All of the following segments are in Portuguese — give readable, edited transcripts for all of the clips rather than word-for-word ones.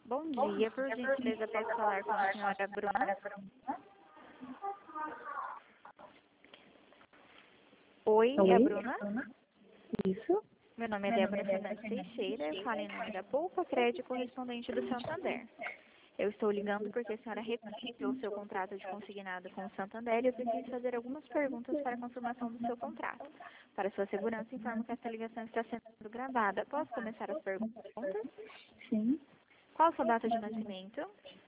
Bom dia, por gentileza, posso falar com a senhora Bruna? Oi, é a Oi? Bruna? Isso? Meu nome é Débora Fernandes Teixeira, eu falo em nome da Poupa Crédito correspondente do Santander. Eu estou ligando porque a senhora repetiu o seu contrato de consignado com o Santander e eu preciso fazer algumas perguntas para a confirmação do seu contrato. Para sua segurança, informo que esta ligação está sendo gravada. Posso começar as perguntas? Sim. Qual a sua data de nascimento?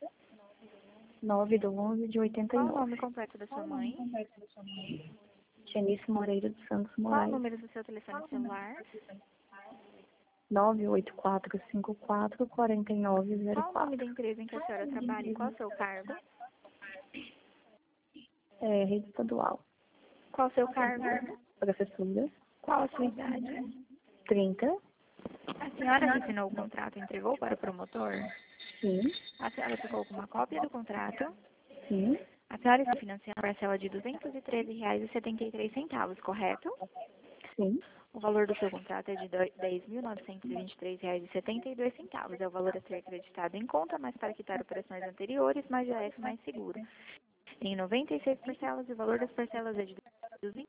9/11 de Qual o 89. nome completo da sua mãe? Janice Moreira dos Santos Qual o Moraes. número do seu telefone celular? 984544904. Qual o nome da empresa em que a senhora trabalha e qual o seu cargo? É, rede estadual. Qual o seu cargo? Professora. Qual a sua idade? 30. A senhora que assinou o contrato e entregou para o promotor? Sim. A senhora ficou com uma cópia do contrato? Sim. A senhora está financiando a parcela de R$ 213,73, correto? Sim. O valor do seu contrato é de R$ 10.923,72. É o valor a ser acreditado em conta, mas para quitar operações anteriores, mas já é mais seguro. Em 96 parcelas, e o valor das parcelas é de R$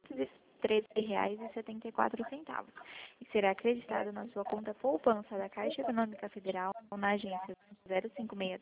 213,74 e será acreditado na sua conta poupança da Caixa Econômica Federal na agência 056